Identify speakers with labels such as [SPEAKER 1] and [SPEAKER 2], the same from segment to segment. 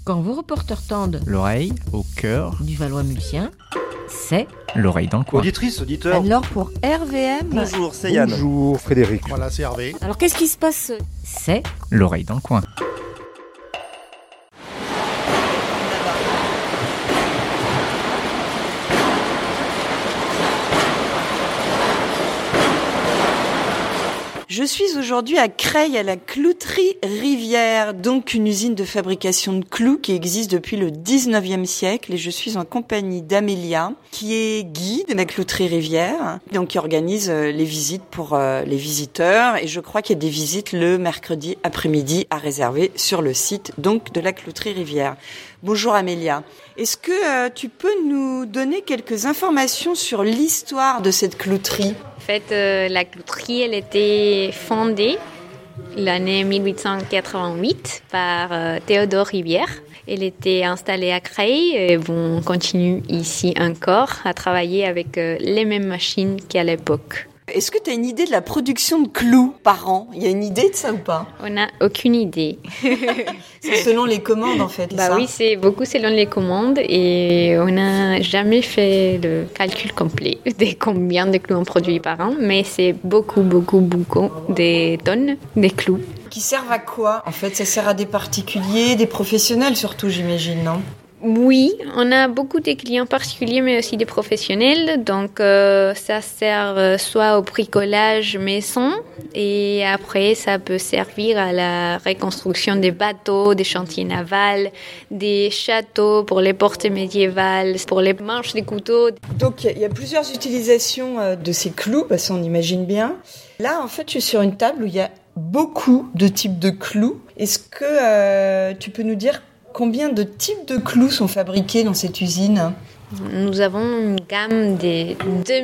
[SPEAKER 1] Quand vos reporters tendent
[SPEAKER 2] L'oreille au cœur
[SPEAKER 1] du Valois-Mulsien, c'est
[SPEAKER 2] l'oreille dans le coin.
[SPEAKER 3] Auditrice, auditeur.
[SPEAKER 1] alors pour RVM.
[SPEAKER 3] Bonjour, c'est Yann.
[SPEAKER 4] Bonjour Frédéric.
[SPEAKER 5] Voilà, c'est Hervé.
[SPEAKER 1] Alors qu'est-ce qui se passe? C'est
[SPEAKER 2] L'oreille dans le coin.
[SPEAKER 6] Je suis aujourd'hui à Creil, à la clouterie Rivière, donc une usine de fabrication de clous qui existe depuis le 19e siècle, et je suis en compagnie d'Amélia, qui est guide de la clouterie Rivière, donc qui organise les visites pour les visiteurs, et je crois qu'il y a des visites le mercredi après-midi à réserver sur le site donc de la clouterie Rivière. Bonjour Amélia. Est-ce que tu peux nous donner quelques informations sur l'histoire de cette clouterie ?
[SPEAKER 7] En fait, la clouterie, elle était fondée l'année 1888 par Théodore Rivière. Elle était installée à Creil et on continue ici encore à travailler avec les mêmes machines qu'à l'époque.
[SPEAKER 6] Est-ce que tu as une idée de la production de clous par an ? Il y a une idée de ça ou pas ?
[SPEAKER 7] On n'a aucune idée.
[SPEAKER 6] C'est selon les commandes en fait.
[SPEAKER 7] Bah oui, c'est beaucoup selon les commandes et on n'a jamais fait le calcul complet de combien de clous on produit par an, mais c'est beaucoup des tonnes de clous.
[SPEAKER 6] Qui servent à quoi ? En fait, ça sert à des particuliers, des professionnels surtout, j'imagine, non ?
[SPEAKER 7] Oui, on a beaucoup de clients particuliers, mais aussi des professionnels. Donc, ça sert soit au bricolage maison et après, ça peut servir à la reconstruction des bateaux, des chantiers navals, des châteaux pour les portes médiévales, pour les manches des couteaux.
[SPEAKER 6] Donc, il y a plusieurs utilisations de ces clous, parce qu'on imagine bien. Là, en fait, je suis sur une table où il y a beaucoup de types de clous. Est-ce que tu peux nous dire combien de types de clous sont fabriqués dans cette usine ?
[SPEAKER 7] Nous avons une gamme de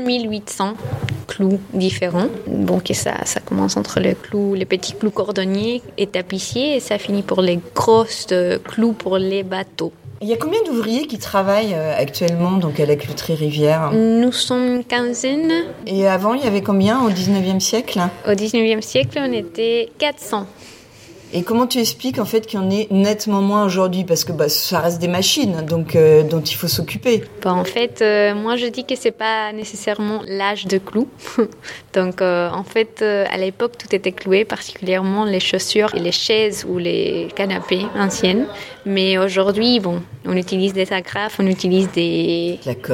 [SPEAKER 7] 2800 clous différents. Donc ça commence entre les petits clous cordonniers et tapissiers et ça finit pour les grosses clous pour les bateaux.
[SPEAKER 6] Il y a combien d'ouvriers qui travaillent actuellement donc à la clouterie Rivière ?
[SPEAKER 7] Nous sommes une quinzaine.
[SPEAKER 6] Et avant, il y avait combien au 19e siècle ?
[SPEAKER 7] Au 19e siècle, on était 400.
[SPEAKER 6] Et comment tu expliques en fait qu'il y en ait nettement moins aujourd'hui ? Parce que ça reste des machines donc, dont il faut s'occuper.
[SPEAKER 7] En fait, moi je dis que c'est pas nécessairement l'âge de clous. Donc en fait, à l'époque, tout était cloué, particulièrement les chaussures et les chaises ou les canapés anciennes. Mais aujourd'hui, on utilise des agrafes, on utilise de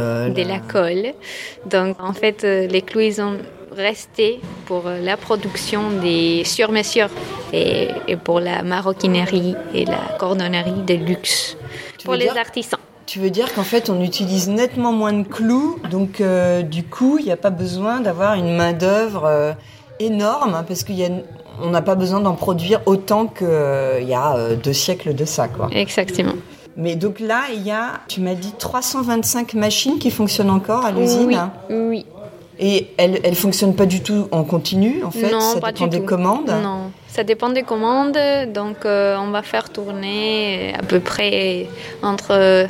[SPEAKER 7] la colle. Donc en fait, les clous, ils ont resté pour la production des sur-mesures et pour la maroquinerie et la cordonnerie de luxe pour les artisans.
[SPEAKER 6] Tu veux dire qu'en fait on utilise nettement moins de clous, donc du coup il n'y a pas besoin d'avoir une main-d'œuvre énorme parce qu'on n'a pas besoin d'en produire autant qu'il y a 2 siècles de ça, quoi.
[SPEAKER 7] Exactement.
[SPEAKER 6] Mais donc là il y a, tu m'as dit 325 machines qui fonctionnent encore à l'usine.
[SPEAKER 7] Oui.
[SPEAKER 6] Et elles fonctionnent pas du tout en continu, en fait.
[SPEAKER 7] Non,
[SPEAKER 6] ça
[SPEAKER 7] pas
[SPEAKER 6] dépend
[SPEAKER 7] du
[SPEAKER 6] des
[SPEAKER 7] tout.
[SPEAKER 6] commandes.
[SPEAKER 7] Non, ça dépend des commandes. Donc, on va faire tourner à peu près entre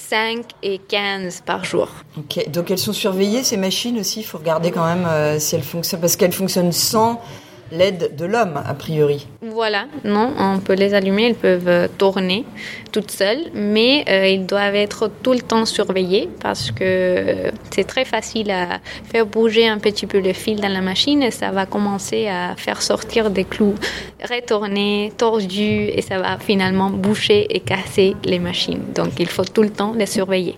[SPEAKER 7] 5 et 15 par jour.
[SPEAKER 6] Ok, donc elles sont surveillées, ces machines aussi. Il faut regarder quand même si elles fonctionnent, parce qu'elles fonctionnent sans l'aide de l'homme, a priori.
[SPEAKER 7] Voilà, non, on peut les allumer, elles peuvent tourner toutes seules, mais ils doivent être tout le temps surveillés parce que c'est très facile à faire bouger un petit peu le fil dans la machine et ça va commencer à faire sortir des clous retournés, tordus et ça va finalement boucher et casser les machines. Donc il faut tout le temps les surveiller.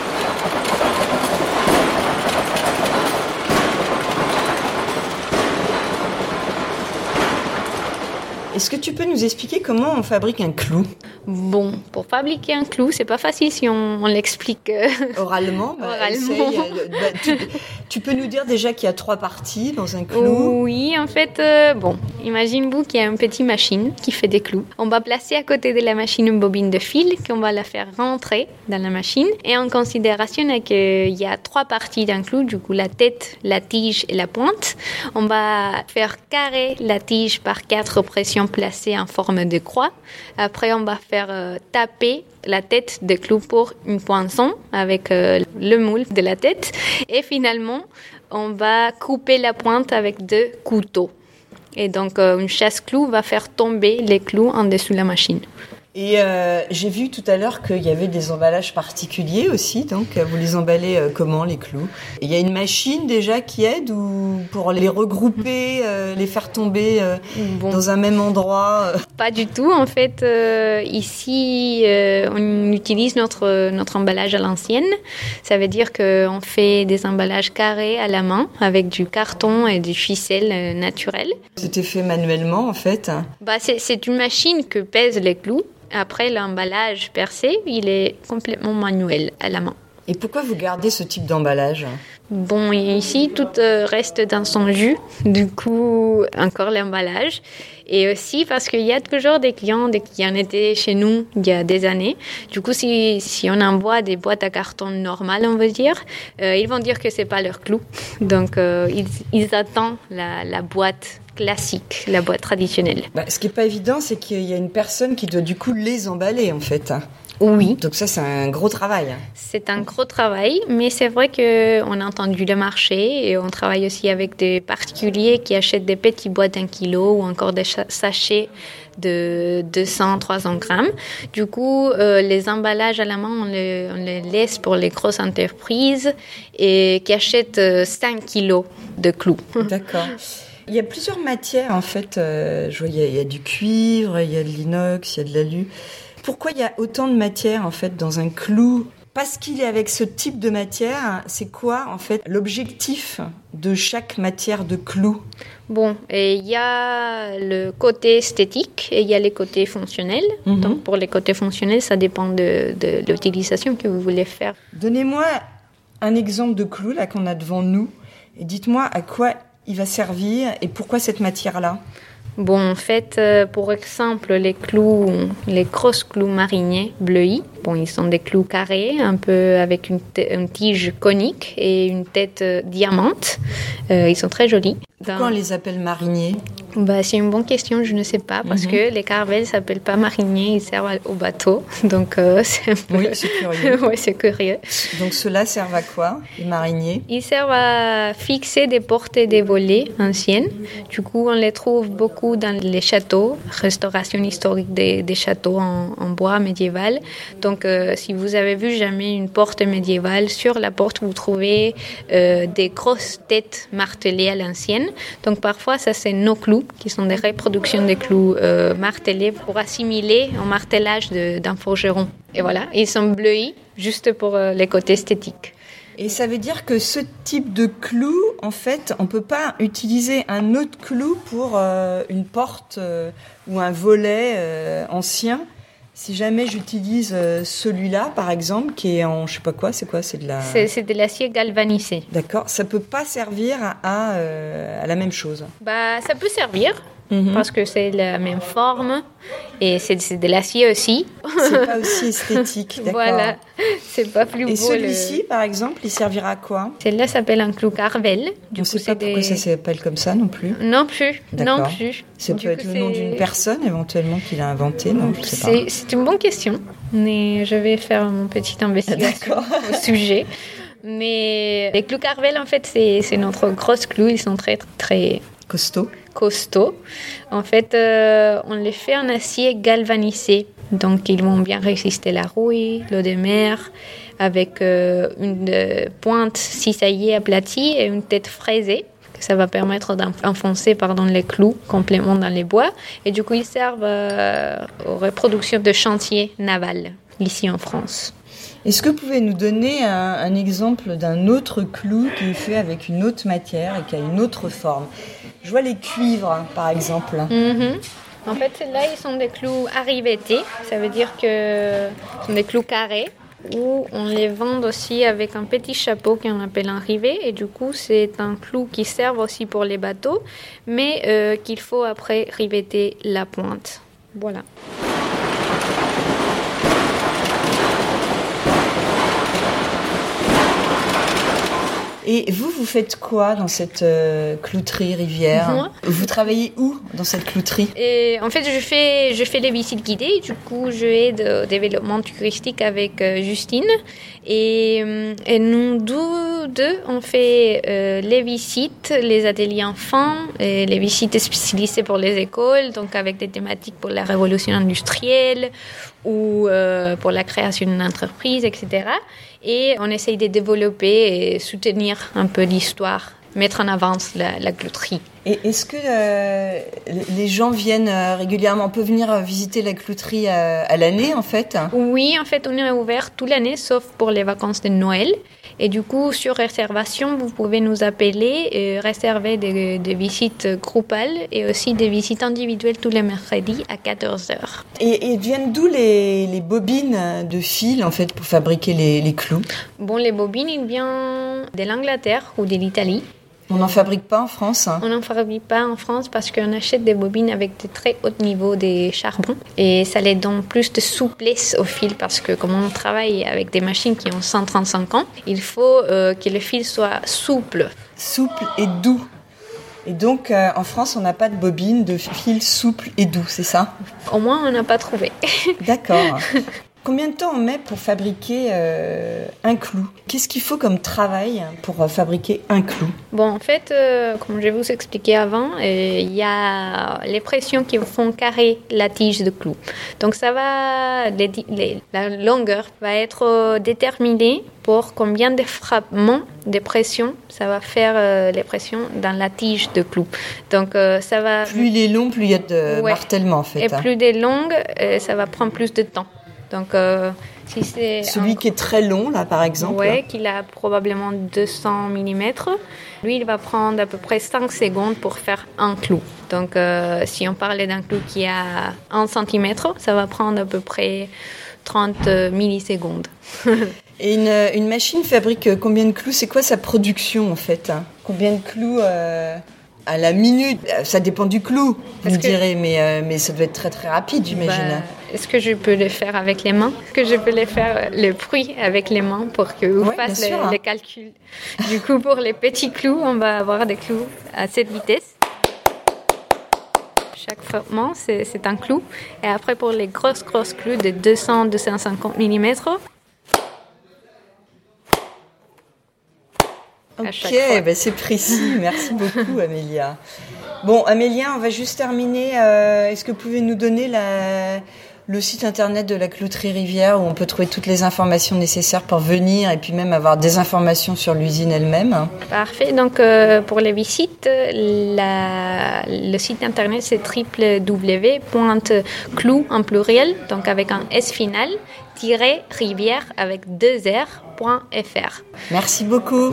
[SPEAKER 6] Est-ce que tu peux nous expliquer comment on fabrique un clou ?
[SPEAKER 7] Bon, pour fabriquer un clou, c'est pas facile si on l'explique
[SPEAKER 6] oralement.
[SPEAKER 7] Oralement.
[SPEAKER 6] Tu peux nous dire déjà qu'il y a 3 parties dans un clou ?
[SPEAKER 7] Oui, en fait, imagine-vous qu'il y a une petite machine qui fait des clous. On va placer à côté de la machine une bobine de fil qu'on va la faire rentrer dans la machine. Et en considération qu'il y a 3 parties d'un clou, du coup la tête, la tige et la pointe, on va faire carrer la tige par 4 pressions placées en forme de croix. Après, on va faire taper la tête de clou pour une poinçon avec le moule de la tête. Et finalement, on va couper la pointe avec 2 couteaux. Et donc, une chasse-clou va faire tomber les clous en dessous de la machine.
[SPEAKER 6] Et j'ai vu tout à l'heure qu'il y avait des emballages particuliers aussi, donc vous les emballez comment les clous? Il y a une machine déjà qui aide ou pour les regrouper, les faire tomber dans un même endroit
[SPEAKER 7] Pas du tout, en fait. Ici, on utilise notre emballage à l'ancienne. Ça veut dire qu'on fait des emballages carrés à la main avec du carton et du ficelle naturel.
[SPEAKER 6] C'était fait manuellement en fait?
[SPEAKER 7] C'est une machine que pèsent les clous. Après, l'emballage percé, il est complètement manuel à la main.
[SPEAKER 6] Et pourquoi vous gardez ce type d'emballage?
[SPEAKER 7] Bon, ici, tout reste dans son jus. Du coup, encore l'emballage. Et aussi parce qu'il y a toujours des clients qui en étaient chez nous il y a des années. Du coup, si on envoie des boîtes à carton normales, on veut dire, ils vont dire que c'est pas leur clou. Donc, ils attendent la boîte classique, la boîte traditionnelle.
[SPEAKER 6] Ce qui est pas évident, c'est qu'il y a une personne qui doit du coup les emballer en fait.
[SPEAKER 7] Oui.
[SPEAKER 6] Donc ça, c'est un gros travail.
[SPEAKER 7] C'est un gros travail, mais c'est vrai qu'on a entendu le marché et on travaille aussi avec des particuliers qui achètent des petites boîtes d'1 kilo ou encore des sachets de 200-300 grammes. Du coup, les emballages à la main, on les laisse pour les grosses entreprises et qui achètent 5 kilos de clous.
[SPEAKER 6] D'accord. Il y a plusieurs matières en fait. Je vois, il y a du cuivre, il y a de l'inox, il y a de l'alu. Pourquoi il y a autant de matière en fait dans un clou? Parce qu'il est avec ce type de matière, c'est quoi en fait l'objectif de chaque matière de clou?
[SPEAKER 7] Bon, et il y a le côté esthétique et il y a les côtés fonctionnels. Donc pour les côtés fonctionnels, ça dépend de l'utilisation que vous voulez faire.
[SPEAKER 6] Donnez-moi un exemple de clou là qu'on a devant nous et dites-moi à quoi il va servir et pourquoi cette matière-là?
[SPEAKER 7] Bon, en fait, pour exemple, les grosses clous mariniers bleuis, bon, ils sont des clous carrés, un peu avec une tige conique et une tête diamante. Ils sont très jolis.
[SPEAKER 6] Pourquoi on les appelle mariniers?
[SPEAKER 7] C'est une bonne question, je ne sais pas, parce que les carvels ne s'appellent pas mariniers, ils servent au bateau. Donc, c'est un peu...
[SPEAKER 6] Oui, c'est curieux.
[SPEAKER 7] Oui, c'est curieux.
[SPEAKER 6] Donc, ceux-là servent à quoi, les mariniers?
[SPEAKER 7] Ils servent à fixer des portes et des volets anciennes. Du coup, on les trouve beaucoup dans les châteaux, restauration historique des châteaux en bois médiéval. Donc, si vous avez vu jamais une porte médiévale, sur la porte, vous trouvez des grosses têtes martelées à l'ancienne. Donc, parfois, ça, c'est nos clous, qui sont des reproductions des clous martelés pour assimiler au martelage d'un forgeron. Et voilà, ils sont bleuis, juste pour les côtés esthétiques.
[SPEAKER 6] Et ça veut dire que ce type de clou, en fait, on ne peut pas utiliser un autre clou pour une porte ou un volet ancien. Si jamais j'utilise celui-là, par exemple, qui est en, je sais pas quoi, c'est quoi, c'est de la...
[SPEAKER 7] C'est de l'acier galvanisé.
[SPEAKER 6] D'accord, ça peut pas servir à la même chose.
[SPEAKER 7] Ça peut servir. Parce que c'est la même forme et c'est de l'acier aussi.
[SPEAKER 6] C'est pas aussi esthétique, d'accord.
[SPEAKER 7] Voilà, c'est pas plus beau.
[SPEAKER 6] Et celui-ci, par exemple, il servira à quoi?
[SPEAKER 7] Celle-là s'appelle un clou carvel.
[SPEAKER 6] On ne sait pas pourquoi ça s'appelle comme ça non plus.
[SPEAKER 7] Non plus,
[SPEAKER 6] d'accord.
[SPEAKER 7] non plus.
[SPEAKER 6] Ça peut être le nom d'une personne éventuellement qui l'a inventé, non? Je sais pas.
[SPEAKER 7] C'est une bonne question, mais je vais faire mon petit investigation au sujet. Mais les clous carvel, en fait, c'est notre grosse clou. Ils sont très, très costauds. En fait, on les fait en acier galvanisé. Donc, ils vont bien résister la rouille, l'eau de mer, avec une pointe cisaillée aplatie et une tête fraisée. Ça va permettre d'enfoncer les clous complètement dans les bois. Et du coup, ils servent aux reproductions de chantiers navals, ici en France.
[SPEAKER 6] Est-ce que vous pouvez nous donner un exemple d'un autre clou qui est fait avec une autre matière et qui a une autre forme? Je vois les cuivres, par exemple.
[SPEAKER 7] En fait, ceux-là, ils sont des clous arrivétés. Ça veut dire que ce sont des clous carrés où on les vend aussi avec un petit chapeau qu'on appelle un rivet. Et du coup, c'est un clou qui sert aussi pour les bateaux, mais qu'il faut après riveter la pointe. Voilà.
[SPEAKER 6] Et vous faites quoi dans cette clouterie Rivière ?
[SPEAKER 7] Moi ?
[SPEAKER 6] Vous travaillez où dans cette clouterie ?
[SPEAKER 7] Et en fait, je fais les visites guidées. Du coup, je aide au développement touristique avec Justine. Et nous deux, on fait les visites, les ateliers enfants, et les visites spécialisées pour les écoles, donc avec des thématiques pour la révolution industrielle ou pour la création d'une entreprise, etc. Et on essaye de développer et soutenir un peu l'histoire, mettre en avant la clouterie.
[SPEAKER 6] Et est-ce que les gens viennent régulièrement ? On peut venir visiter la clouterie à l'année, en fait ?
[SPEAKER 7] Oui, en fait, on est ouvert toute l'année, sauf pour les vacances de Noël. Et du coup, sur réservation, vous pouvez nous appeler et réserver des visites groupales et aussi des visites individuelles tous les mercredis à 14h.
[SPEAKER 6] Et viennent d'où les bobines de fil, en fait, pour fabriquer les clous ?
[SPEAKER 7] Bon, les bobines, ils viennent de l'Angleterre ou de l'Italie.
[SPEAKER 6] On n'en fabrique pas en France ?
[SPEAKER 7] On n'en fabrique pas en France parce qu'on achète des bobines avec de très hauts niveaux de charbon et ça les donne plus de souplesse au fil parce que comme on travaille avec des machines qui ont 135 ans, il faut que le fil soit souple.
[SPEAKER 6] Souple et doux. Et donc, en France, on n'a pas de bobine de fil souple et doux, c'est ça ?
[SPEAKER 7] Au moins, on n'a pas trouvé.
[SPEAKER 6] D'accord. Combien de temps on met pour fabriquer un clou ? Qu'est-ce qu'il faut comme travail pour fabriquer un clou ?
[SPEAKER 7] Bon, en fait, comme je vous expliquais avant, il y a les pressions qui font carrer la tige de clou. Donc, ça va, la longueur va être déterminée pour combien de frappements de pression ça va faire les pressions dans la tige de clou. Donc, ça va.
[SPEAKER 6] Plus il est long, plus il y a de martèlement, en fait.
[SPEAKER 7] Et plus il est long, ça va prendre plus de temps. Donc, si c'est
[SPEAKER 6] celui qui est très long, là, par exemple.
[SPEAKER 7] Oui, qu'il a probablement 200 mm. Lui, il va prendre à peu près 5 secondes pour faire un clou. Donc, si on parlait d'un clou qui a 1 cm, ça va prendre à peu près 30 millisecondes.
[SPEAKER 6] Et une machine fabrique combien de clous ? C'est quoi sa production, en fait ? Combien de clous à la minute ? Ça dépend du clou, vous me direz, mais ça doit être très très rapide, j'imagine.
[SPEAKER 7] Est-ce que je peux le faire avec les mains ? Est-ce que je peux faire le bruit avec les mains pour que vous fassiez le calcul ? Du coup, pour les petits clous, on va avoir des clous à cette vitesse. Chaque frappement, c'est un clou. Et après, pour les grosses clous de 200-250 mm,
[SPEAKER 6] Ok, c'est précis. Merci beaucoup, Amélia. Bon, Amélia, on va juste terminer. Est-ce que vous pouvez nous donner le site internet de la clouterie Rivière où on peut trouver toutes les informations nécessaires pour venir et puis même avoir des informations sur l'usine elle-même ?
[SPEAKER 7] Parfait. Donc, pour les visites, le site internet, c'est www.clou en pluriel, donc avec un S final, -rivière avec 2r.fr.
[SPEAKER 6] Merci beaucoup.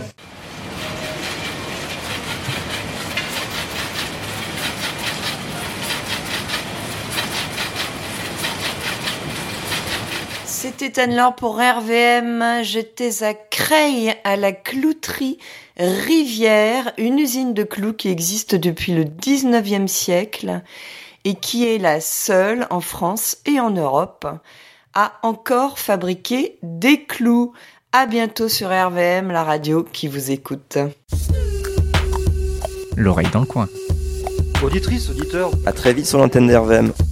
[SPEAKER 6] C'était Anne-Laure pour RVM. J'étais à Creil, à la clouterie Rivière, une usine de clous qui existe depuis le 19e siècle et qui est la seule en France et en Europe à encore fabriquer des clous. À bientôt sur RVM, la radio qui vous écoute.
[SPEAKER 2] L'oreille dans le coin.
[SPEAKER 3] Auditrice, auditeur, à très vite sur l'antenne d'RVM.